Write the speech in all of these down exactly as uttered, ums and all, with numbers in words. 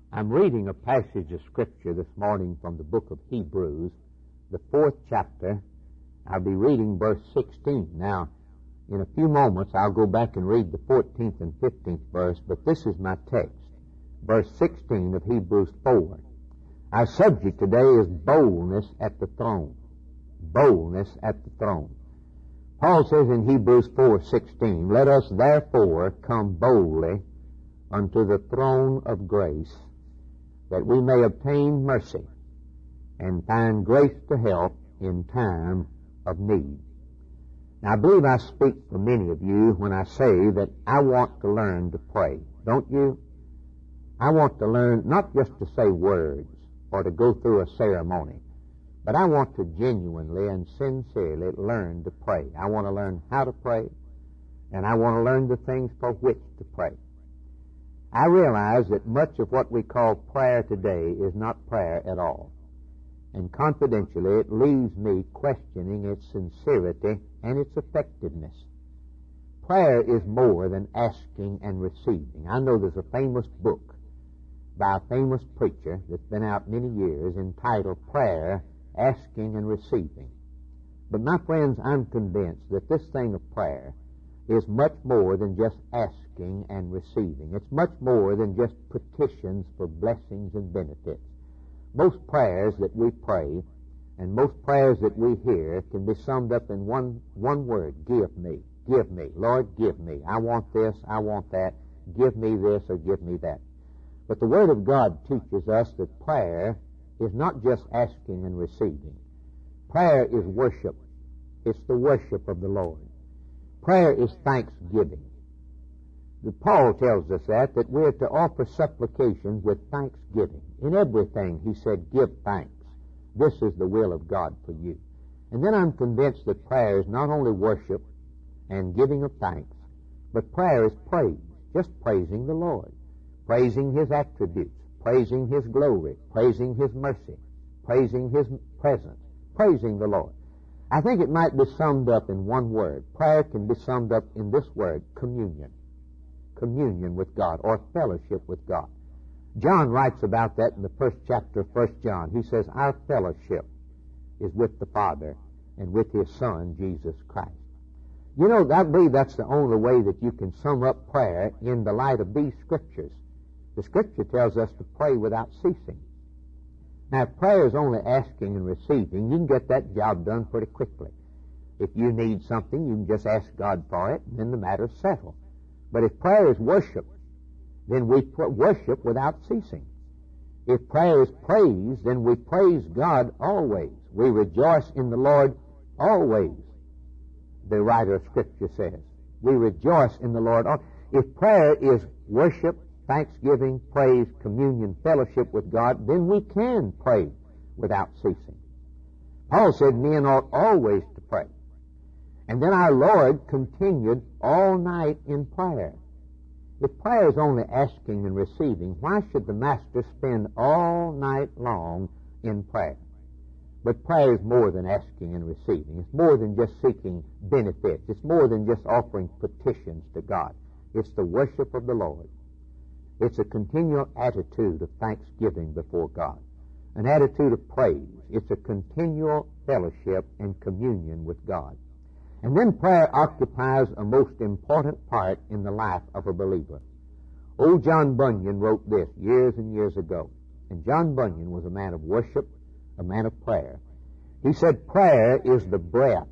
I'm reading a passage of Scripture this morning from the book of Hebrews, the fourth chapter. I'll be reading verse sixteen. Now, in a few moments, I'll go back and read the fourteenth and fifteenth verse, but this is my text, verse sixteen of Hebrews four. Our subject today is boldness at the throne. Boldness at the throne. Paul says in Hebrews four sixteen, "Let us therefore come boldly unto the throne of grace, that we may obtain mercy and find grace to help in time of need." Now, I believe I speak for many of you when I say that I want to learn to pray. Don't you? I want to learn not just to say words or to go through a ceremony, but I want to genuinely and sincerely learn to pray. I want to learn how to pray, and I want to learn the things for which to pray. I realize that much of what we call prayer today is not prayer at all. And confidentially, it leaves me questioning its sincerity and its effectiveness. Prayer is more than asking and receiving. I know there's a famous book by a famous preacher that's been out many years entitled Prayer, Asking and Receiving. But my friends, I'm convinced that this thing of prayer is much more than just asking and receiving. It's much more than just petitions for blessings and benefits. Most prayers that we pray and most prayers that we hear can be summed up in one, one word: give me, give me. Lord, give me. I want this, I want that. Give me this or give me that. But the Word of God teaches us that prayer is not just asking and receiving. Prayer is worship. It's the worship of the Lord. Prayer is thanksgiving. The Paul tells us that, that we're to offer supplications with thanksgiving. In everything, he said, give thanks. This is the will of God for you. And then I'm convinced that prayer is not only worship and giving of thanks, but prayer is praise, just praising the Lord, praising His attributes, praising His glory, praising His mercy, praising His presence, praising the Lord. I think it might be summed up in one word. Prayer can be summed up in this word: communion. Communion with God, or fellowship with God. John writes about that in the first chapter of First John. He says, our fellowship is with the Father and with His Son, Jesus Christ. You know, I believe that's the only way that you can sum up prayer in the light of these Scriptures. The Scripture tells us to pray without ceasing. Now, if prayer is only asking and receiving, you can get that job done pretty quickly. If you need something, you can just ask God for it, and then the matter's settled. But if prayer is worship, then we worship without ceasing. If prayer is praise, then we praise God always. We rejoice in the Lord always, the writer of Scripture says. We rejoice in the Lord always. If prayer is worship, thanksgiving, praise, communion, fellowship with God, then we can pray without ceasing. Paul said men ought always to pray. And then our Lord continued all night in prayer. If prayer is only asking and receiving, why should the Master spend all night long in prayer? But prayer is more than asking and receiving. It's more than just seeking benefits. It's more than just offering petitions to God. It's the worship of the Lord. It's a continual attitude of thanksgiving before God, an attitude of praise. It's a continual fellowship and communion with God. And then prayer occupies a most important part in the life of a believer. Old John Bunyan wrote this years and years ago, and John Bunyan was a man of worship, a man of prayer. He said, prayer is the breath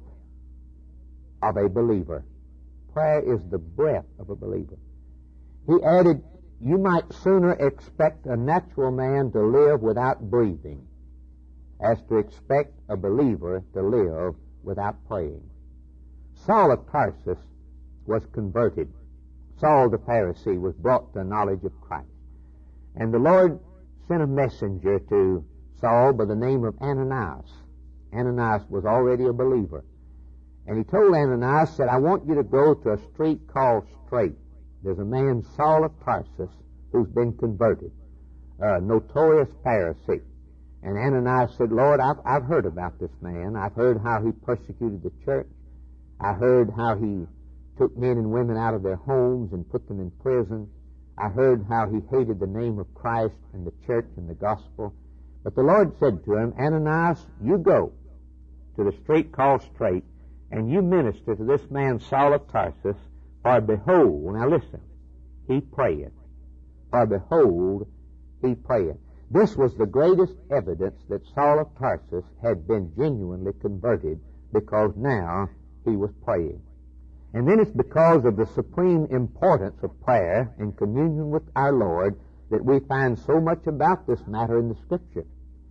of a believer. Prayer is the breath of a believer. He added, you might sooner expect a natural man to live without breathing as to expect a believer to live without praying. Saul of Tarsus was converted. Saul the Pharisee was brought to a knowledge of Christ. And the Lord sent a messenger to Saul by the name of Ananias. Ananias was already a believer. And he told Ananias, said, I want you to go to a street called Straight. There's a man, Saul of Tarsus, who's been converted, a notorious Pharisee. And Ananias said, Lord, I've, I've heard about this man. I've heard how he persecuted the church. I heard how he took men and women out of their homes and put them in prison. I heard how he hated the name of Christ and the church and the gospel. But the Lord said to him, Ananias, you go to the street called Straight, and you minister to this man Saul of Tarsus, for behold, now listen, he prayeth. For behold, he prayeth. This was the greatest evidence that Saul of Tarsus had been genuinely converted, because now he was praying. And then it's because of the supreme importance of prayer and communion with our Lord that we find so much about this matter in the Scripture.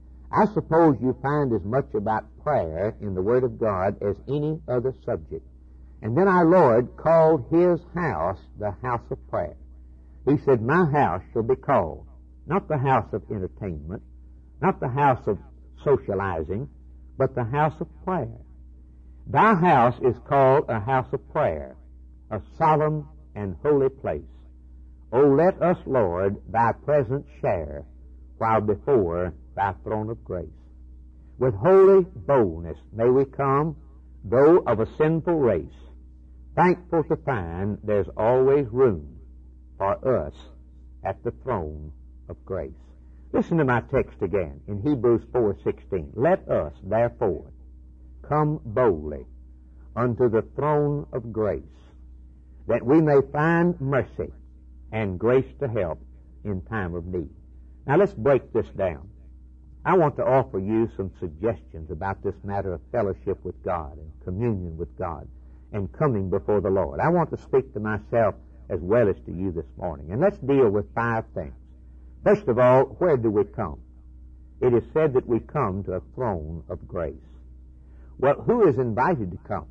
I suppose you find as much about prayer in the Word of God as any other subject. And then our Lord called His house the house of prayer. He said, my house shall be called, not the house of entertainment, not the house of socializing, but the house of prayer. Thy house is called a house of prayer, a solemn and holy place. O let us, Lord, thy presence share, while before thy throne of grace. With holy boldness may we come, though of a sinful race, thankful to find there's always room for us at the throne of grace. Listen to my text again in Hebrews four sixteen. Let us, therefore, come boldly unto the throne of grace, that we may find mercy and grace to help in time of need. Now let's break this down. I want to offer you some suggestions about this matter of fellowship with God and communion with God and coming before the Lord. I want to speak to myself as well as to you this morning. And let's deal with five things. First of all, where do we come? It is said that we come to a throne of grace. Well, who is invited to come?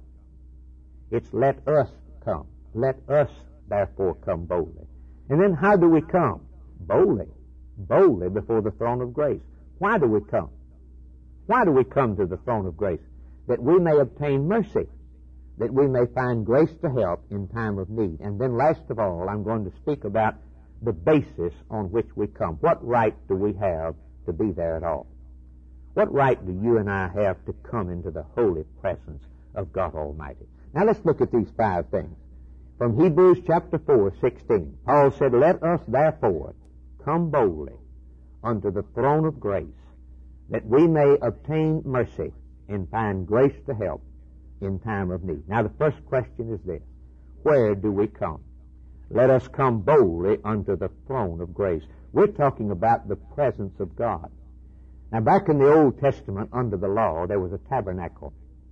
It's let us come. Let us, therefore, come boldly. And then how do we come? Boldly. Boldly before the throne of grace. Why do we come? Why do we come to the throne of grace? That we may obtain mercy. That we may find grace to help in time of need. And then last of all, I'm going to speak about the basis on which we come. What right do we have to be there at all? What right do you and I have to come into the holy presence of God Almighty? Now let's look at these five things. From Hebrews chapter four, sixteen, Paul said, Let us therefore come boldly unto the throne of grace, that we may obtain mercy and find grace to help in time of need. Now the first question is this: where do we come? Let us come boldly unto the throne of grace. We're talking about the presence of God. Now back in the Old Testament, under the law, there was a tabernacle.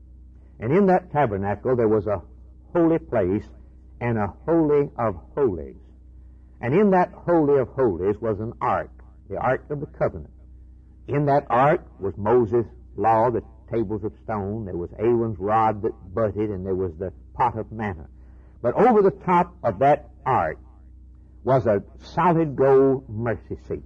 And in that tabernacle there was a holy place and a holy of holies. And in that holy of holies was an ark, the ark of the covenant. In that ark was Moses' law, the tables of stone. There was Aaron's rod that budded, and there was the pot of manna. But over the top of that ark was a solid gold mercy seat.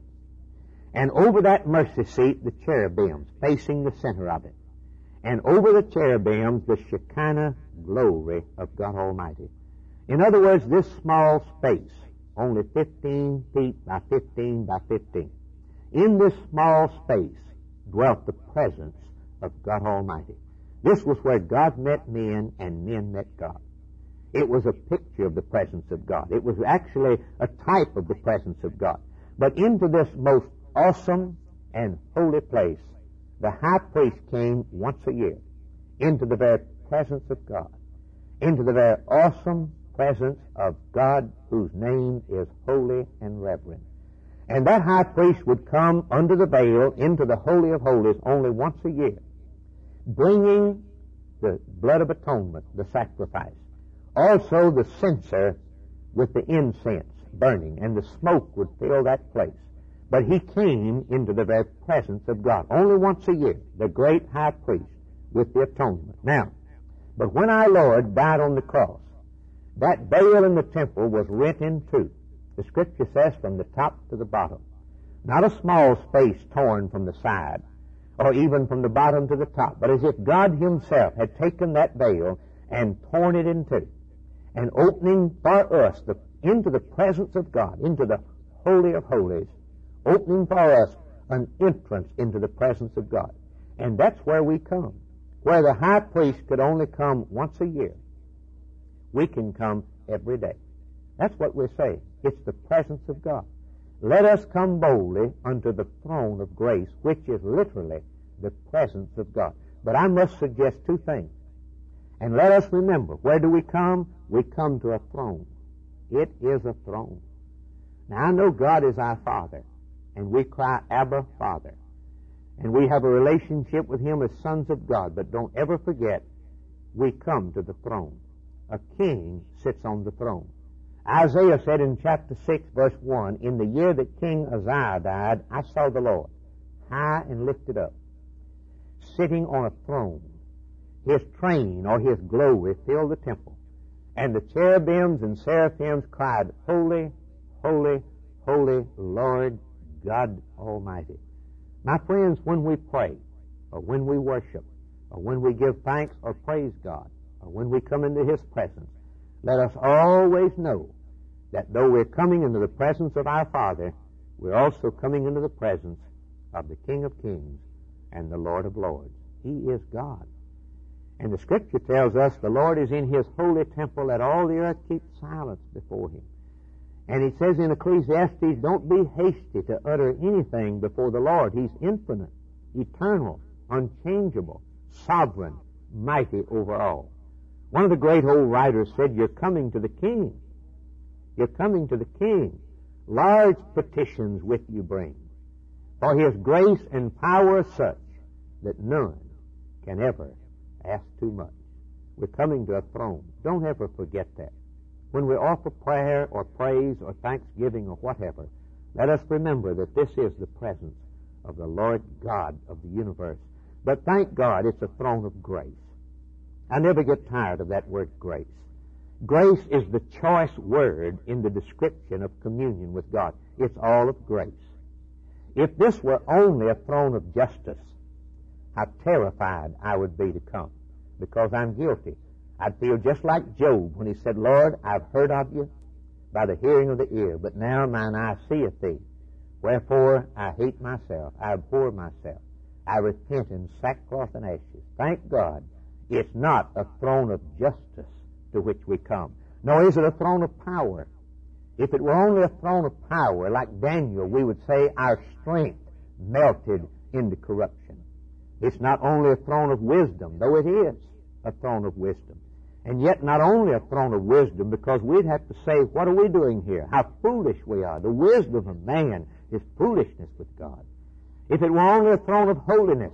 And over that mercy seat, the cherubims facing the center of it. And over the cherubims, the Shekinah glory of God Almighty. In other words, this small space, only fifteen feet by fifteen by fifteen, in this small space dwelt the presence of God Almighty. This was where God met men and men met God. It was a picture of the presence of God. It was actually a type of the presence of God. But into this most awesome and holy place, the high priest came once a year into the very presence of God, into the very awesome presence of God, whose name is holy and reverend. And that high priest would come under the veil into the Holy of Holies only once a year, bringing the blood of atonement, the sacrifice, also the censer with the incense burning, and the smoke would fill that place. But he came into the very presence of God only once a year, the great high priest with the atonement. Now, but when our Lord died on the cross, that veil in the temple was rent in two. The Scripture says from the top to the bottom. Not a small space torn from the side, or even from the bottom to the top, but as if God Himself had taken that veil and torn it in two, and opening for us the, into the presence of God, into the Holy of Holies, opening for us an entrance into the presence of God. And that's where we come. Where the high priest could only come once a year, we can come every day. That's what we're saying. It's the presence of God. Let us come boldly unto the throne of grace, which is literally the presence of God. But I must suggest two things. And let us remember, where do we come? We come to a throne. It is a throne. Now, I know God is our Father, and we cry, Abba, Father. And we have a relationship with Him as sons of God. But don't ever forget, we come to the throne. A king sits on the throne. Isaiah said in chapter six, verse one, in the year that King Uzziah died, I saw the Lord, high and lifted up, sitting on a throne. His train, or His glory, filled the temple. And the cherubims and seraphims cried, Holy, holy, holy, Lord God Almighty. My friends, when we pray, or when we worship, or when we give thanks or praise God, or when we come into His presence, let us always know that though we're coming into the presence of our Father, we're also coming into the presence of the King of Kings and the Lord of Lords. He is God. And the Scripture tells us the Lord is in His holy temple, let all the earth keep silence before Him. And He says in Ecclesiastes, don't be hasty to utter anything before the Lord. He's infinite, eternal, unchangeable, sovereign, mighty over all. One of the great old writers said, you're coming to the King. You're coming to the King. Large petitions with you bring. For His grace and power are such that none can ever ask too much. We're coming to a throne. Don't ever forget that. When we offer prayer or praise or thanksgiving or whatever, let us remember that this is the presence of the Lord God of the universe. But thank God it's a throne of grace. I never get tired of that word grace. Grace is the choice word in the description of communion with God. It's all of grace. If this were only a throne of justice, how terrified I would be to come, because I'm guilty. I'd feel just like Job when he said, Lord, I've heard of you by the hearing of the ear, but now mine eye seeth thee. Wherefore I hate myself, I abhor myself, I repent in sackcloth and ashes. Thank God, it's not a throne of justice to which we come, nor is it a throne of power. If it were only a throne of power, like Daniel, we would say our strength melted into corruption. It's not only a throne of wisdom, though it is a throne of wisdom. And yet not only a throne of wisdom, because we'd have to say, what are we doing here? How foolish we are. The wisdom of man is foolishness with God. If it were only a throne of holiness,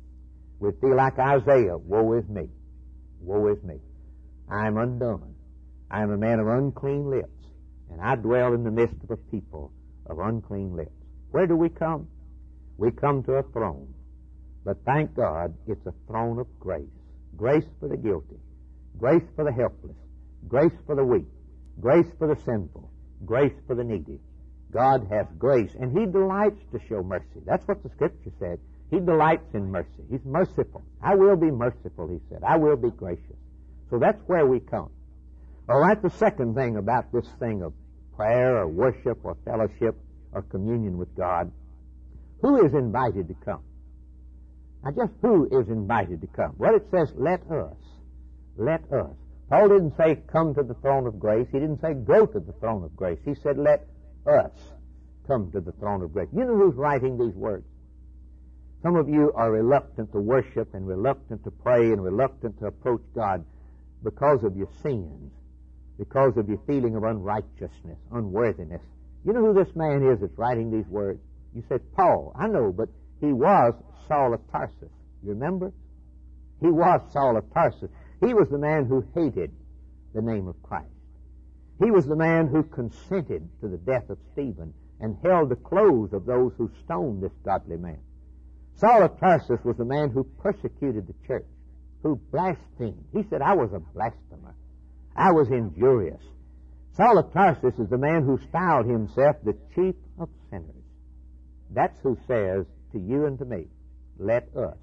we'd feel like Isaiah, woe is me, woe is me. I am undone. I am a man of unclean lips, and I dwell in the midst of a people of unclean lips. Where do we come? We come to a throne. But thank God, it's a throne of grace. Grace for the guilty. Grace for the helpless. Grace for the weak. Grace for the sinful. Grace for the needy. God has grace, and He delights to show mercy. That's what the Scripture said. He delights in mercy. He's merciful. I will be merciful, He said. I will be gracious. So that's where we come. All right, the second thing about this thing of prayer or worship or fellowship or communion with God, who is invited to come? Now, just who is invited to come? Well, it says, let us. Let us. Paul didn't say, come to the throne of grace. He didn't say, go to the throne of grace. He said, let us come to the throne of grace. You know who's writing these words? Some of you are reluctant to worship and reluctant to pray and reluctant to approach God because of your sins, because of your feeling of unrighteousness, unworthiness. You know who this man is that's writing these words? You said, Paul. I know, but he was Saul of Tarsus. You remember? He was Saul of Tarsus. He was the man who hated the name of Christ. He was the man who consented to the death of Stephen and held the clothes of those who stoned this godly man. Saul of Tarsus was the man who persecuted the church, who blasphemed. He said, I was a blasphemer. I was injurious. Saul of Tarsus is the man who styled himself the chief of sinners. That's who says to you and to me, let us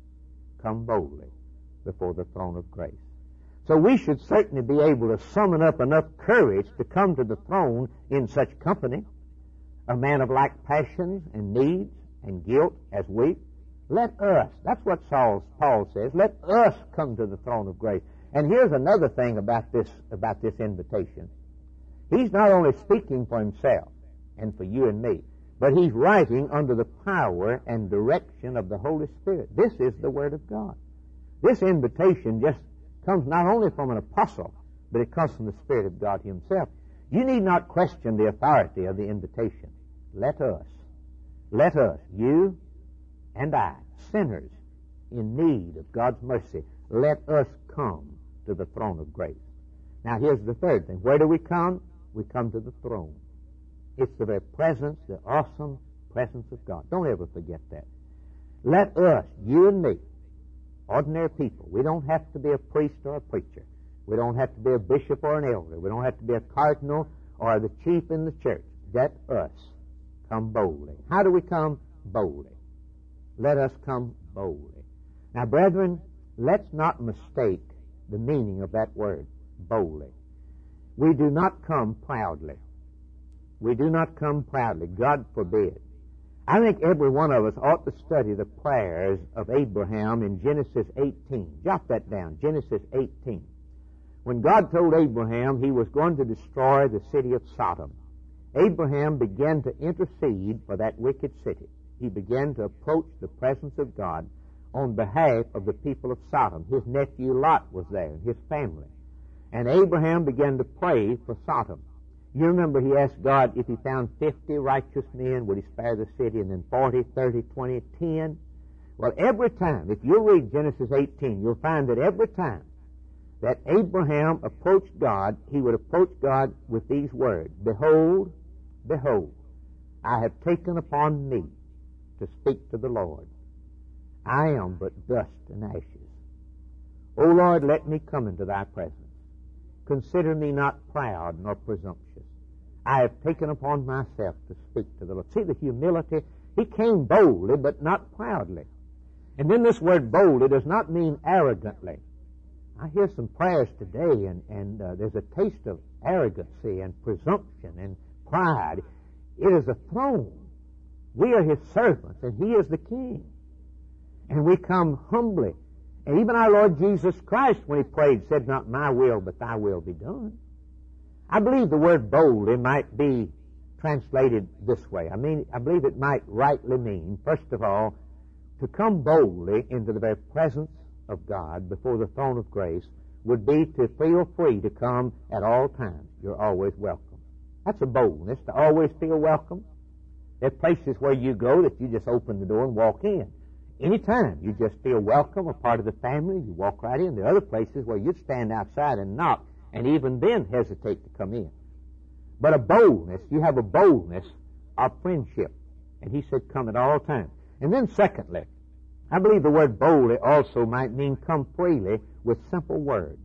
come boldly before the throne of grace. So we should certainly be able to summon up enough courage to come to the throne in such company, a man of like passions and needs and guilt as we. Let us, that's what Saul, Paul says, let us come to the throne of grace. And here's another thing about this, about this invitation. He's not only speaking for himself and for you and me, but he's writing under the power and direction of the Holy Spirit. This is the Word of God. This invitation just comes not only from an apostle, but it comes from the Spirit of God himself. You need not question the authority of the invitation. Let us, let us, you and I, sinners in need of God's mercy, let us come to the throne of grace. Now here's the third thing. Where do we come? We come to the throne. It's the very presence, the awesome presence of God. Don't ever forget that. Let us, you and me, ordinary people, we don't have to be a priest or a preacher. We don't have to be a bishop or an elder. We don't have to be a cardinal or the chief in the church. Let us come boldly. How do we come boldly? Let us come boldly. Now, brethren, let's not mistake the meaning of that word, boldly. We do not come proudly. We do not come proudly. God forbid. I think every one of us ought to study the prayers of Abraham in Genesis eighteen. Jot that down, Genesis eighteen. When God told Abraham he was going to destroy the city of Sodom, Abraham began to intercede for that wicked city. He began to approach the presence of God on behalf of the people of Sodom. His nephew Lot was there, and his family. And Abraham began to pray for Sodom. You remember he asked God if he found fifty righteous men, would he spare the city, and then forty, thirty, twenty, ten? Well, every time, if you read Genesis eighteen, you'll find that every time that Abraham approached God, he would approach God with these words, Behold, behold, I have taken upon me to speak to the Lord. I am but dust and ashes. O Lord, let me come into thy presence. Consider me not proud nor presumptuous. I have taken upon myself to speak to the Lord. See the humility? He came boldly, but not proudly. And then this word boldly does not mean arrogantly. I hear some prayers today, and, and uh, there's a taste of arrogancy and presumption and pride. It is a throne. We are his servants, and he is the king. And we come humbly. And even our Lord Jesus Christ, when he prayed, said, Not my will, but thy will be done. I believe the word boldly might be translated this way. I mean, I believe it might rightly mean, first of all, to come boldly into the very presence of God before the throne of grace would be to feel free to come at all times. You're always welcome. That's a boldness, to always feel welcome. There are places where you go that you just open the door and walk in. Anytime you just feel welcome, a part of the family, you walk right in. There are other places where you'd stand outside and knock, and even then hesitate to come in. But a boldness, you have a boldness of friendship. And he said, come at all times. And then secondly, I believe the word boldly also might mean come freely with simple words.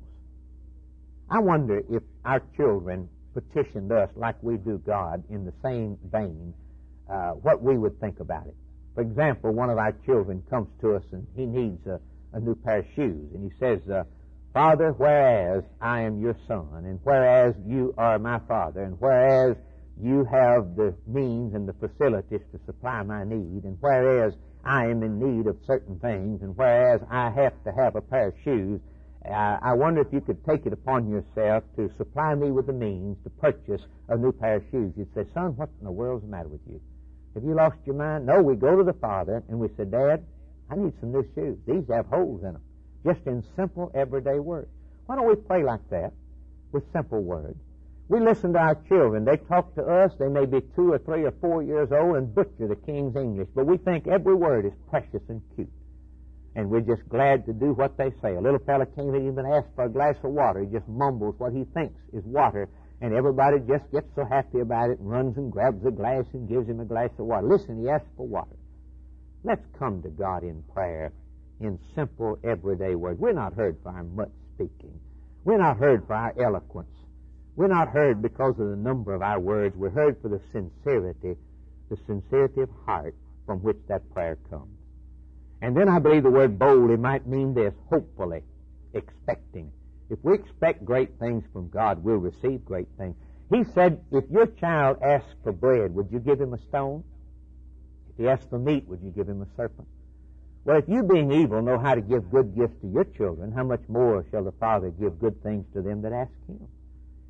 I wonder if our children petitioned us like we do God in the same vein, uh, what we would think about it. For example, one of our children comes to us and he needs a, a new pair of shoes. And he says, uh, Father, whereas I am your son, and whereas you are my father, and whereas you have the means and the facilities to supply my need, and whereas I am in need of certain things, and whereas I have to have a pair of shoes, uh, I wonder if you could take it upon yourself to supply me with the means to purchase a new pair of shoes. You'd say, son, what in the world's the matter with you? Have you lost your mind? No, we go to the Father and we say, Dad, I need some new shoes. These have holes in them. Just in simple, everyday words. Why don't we pray like that with simple words? We listen to our children. They talk to us. They may be two or three or four years old and butcher the King's English, but we think every word is precious and cute. And we're just glad to do what they say. A little fella can't even ask for a glass of water. He just mumbles what he thinks is water, and everybody just gets so happy about it and runs and grabs a glass and gives him a glass of water. Listen, he asks for water. Let's come to God in prayer in simple, everyday words. We're not heard for our much speaking. We're not heard for our eloquence. We're not heard because of the number of our words. We're heard for the sincerity, the sincerity of heart from which that prayer comes. And then I believe the word boldly might mean this, hopefully, expecting. If we expect great things from God, we'll receive great things. He said, if your child asks for bread, would you give him a stone? If he asks for meat, would you give him a serpent? Well, if you, being evil, know how to give good gifts to your children, how much more shall the Father give good things to them that ask him?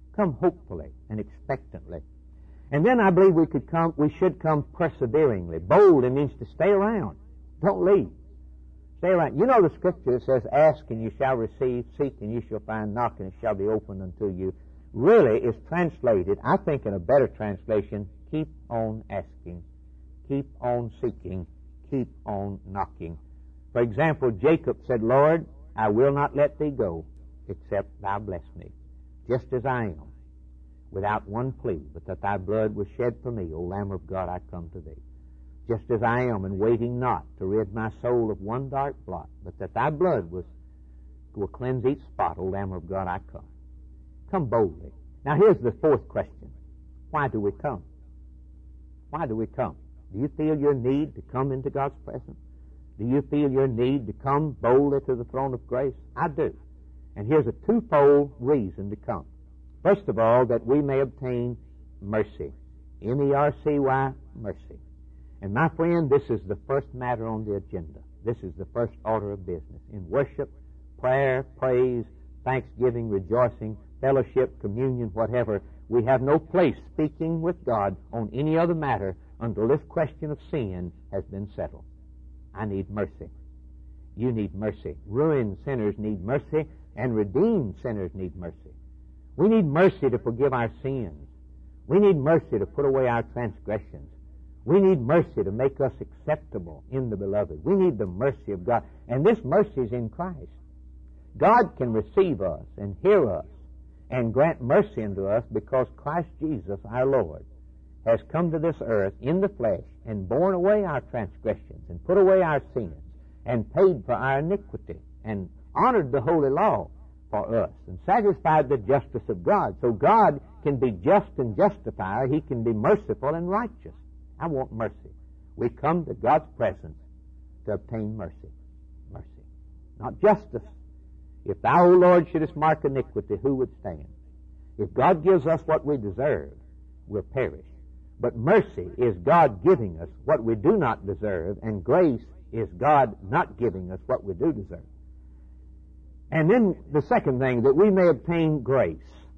Come hopefully and expectantly. And then I believe we could come, we should come perseveringly. Bold, it means to stay around. Don't leave. Stay around. You know the scripture that says, ask and you shall receive, seek and you shall find, knock and it shall be opened unto you. Really is translated, I think in a better translation, keep on asking, keep on seeking, keep on knocking. For example, Jacob said, Lord, I will not let thee go, except thou bless me, just as I am, without one plea, but that thy blood was shed for me, O Lamb of God, I come to thee. Just as I am, and waiting not to rid my soul of one dark blot, but that thy blood was, will cleanse each spot, O Lamb of God, I come. Come boldly. Now here's the fourth question. Why do we come? Why do we come? Do you feel your need to come into God's presence? Do you feel your need to come boldly to the throne of grace? I do. And here's a twofold reason to come. First of all, that we may obtain mercy. M E R C Y, mercy. And my friend, this is the first matter on the agenda. This is the first order of business. In worship, prayer, praise, thanksgiving, rejoicing, fellowship, communion, whatever, we have no place speaking with God on any other matter until this question of sin has been settled. I need mercy. You need mercy. Ruined sinners need mercy, and redeemed sinners need mercy. We need mercy to forgive our sins. We need mercy to put away our transgressions. We need mercy to make us acceptable in the beloved. We need the mercy of God. And this mercy is in Christ. God can receive us and hear us and grant mercy unto us because Christ Jesus, our Lord, has come to this earth in the flesh and borne away our transgressions and put away our sins and paid for our iniquity and honored the holy law for us and satisfied the justice of God. So God can be just and justifier. He can be merciful and righteous. I want mercy. We come to God's presence to obtain mercy. Mercy. Not justice. If thou, O Lord, shouldest mark iniquity, who would stand? If God gives us what we deserve, we'll perish. But mercy is God giving us what we do not deserve, and grace is God not giving us what we do deserve. And then the second thing, that we may obtain grace.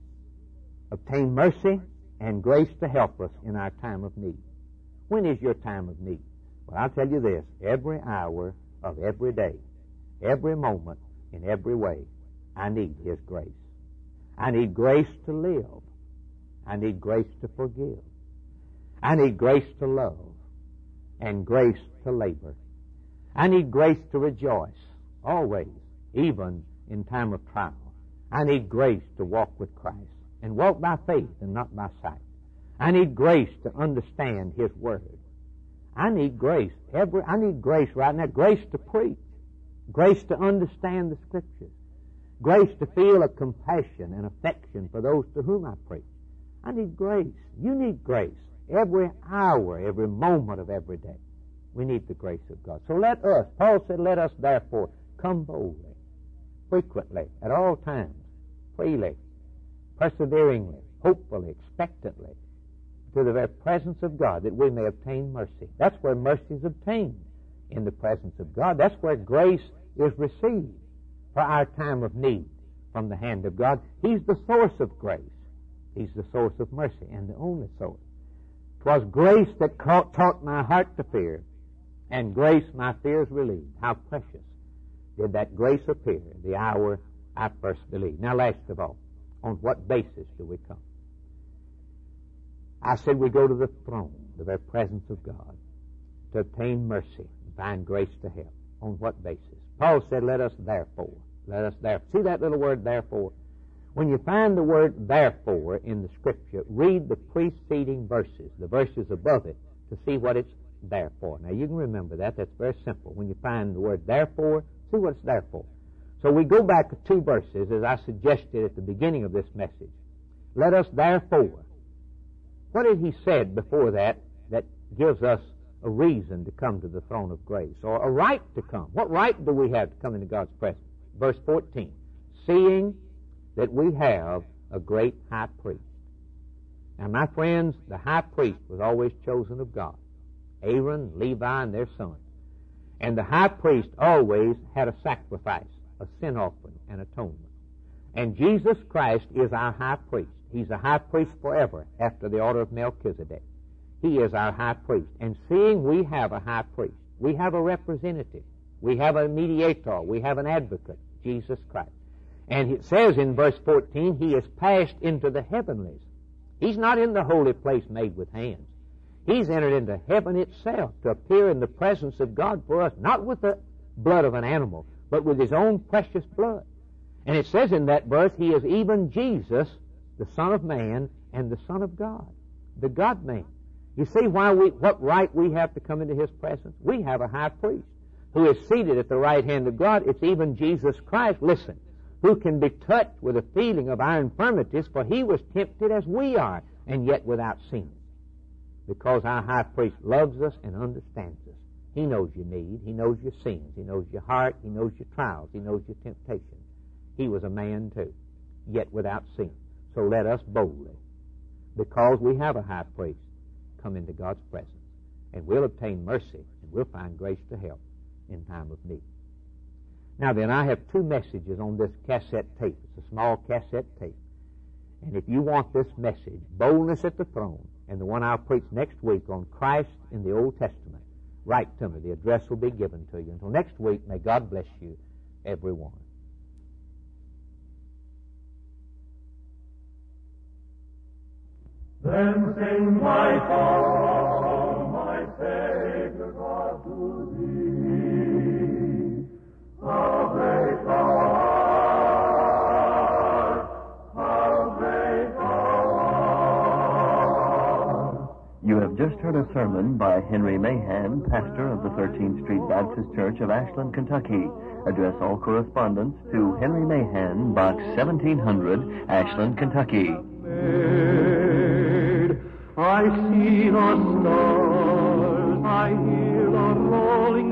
Obtain mercy and grace to help us in our time of need. When is your time of need? Well, I'll tell you this, every hour of every day, every moment, in every way, I need His grace. I need grace to live. I need grace to forgive. I need grace to love and grace to labor. I need grace to rejoice, always, even in time of trial. I need grace to walk with Christ and walk by faith and not by sight. I need grace to understand His Word. I need grace. Every, I need grace right now. Grace to preach. Grace to understand the Scriptures. Grace to feel a compassion and affection for those to whom I preach. I need grace. You need grace. Every hour, every moment of every day. We need the grace of God. So let us, Paul said, let us therefore come boldly, frequently, at all times, freely, perseveringly, hopefully, expectantly, to the very presence of God, that we may obtain mercy. That's where mercy is obtained, in the presence of God. That's where grace is received for our time of need from the hand of God. He's the source of grace. He's the source of mercy, and the only source. 'Twas grace that taught my heart to fear, and grace my fears relieved. How precious did that grace appear the hour I first believed. Now, last of all, on what basis do we come? I said we go to the throne, the very presence of God, to obtain mercy and find grace to help. On what basis? Paul said, let us therefore. Let us therefore. See that little word, therefore? When you find the word therefore in the Scripture, read the preceding verses, the verses above it, to see what it's there for. Now, you can remember that. That's very simple. When you find the word therefore, see what it's there for. So we go back to two verses, as I suggested at the beginning of this message. Let us therefore. What had he said before that that gives us a reason to come to the throne of grace, or a right to come? What right do we have to come into God's presence? Verse fourteen, seeing that we have a great high priest. Now, my friends, the high priest was always chosen of God. Aaron, Levi, and their sons. And the high priest always had a sacrifice, a sin offering, and atonement. And Jesus Christ is our high priest. He's a high priest forever after the order of Melchizedek. He is our high priest. And seeing we have a high priest, we have a representative, we have a mediator, we have an advocate, Jesus Christ. And it says in verse fourteen, He is passed into the heavenlies. He's not in the holy place made with hands. He's entered into heaven itself to appear in the presence of God for us, not with the blood of an animal, but with His own precious blood. And it says in that verse, He is even Jesus, the Son of Man and the Son of God, the God-man. You see why we, what right we have to come into His presence? We have a high priest who is seated at the right hand of God. It's even Jesus Christ, listen, who can be touched with a feeling of our infirmities, for He was tempted as we are, and yet without sin. Because our high priest loves us and understands us. He knows your need. He knows your sins. He knows your heart. He knows your trials. He knows your temptations. He was a man too, yet without sin. So let us boldly, because we have a high priest, come into God's presence, and we'll obtain mercy, and we'll find grace to help in time of need. Now then, I have two messages on this cassette tape. It's a small cassette tape. And if you want this message, Boldness at the Throne, and the one I'll preach next week on Christ in the Old Testament, write to me. The address will be given to you. Until next week, may God bless you, everyone. Then sing my song, my Savior God, to Thee. How great Thou art, how great Thou art. You have just heard a sermon by Henry Mahan, pastor of the thirteenth Street Baptist Church of Ashland, Kentucky. Address all correspondence to Henry Mahan, Box seventeen hundred, Ashland, Kentucky. I see the stars, I hear the rolling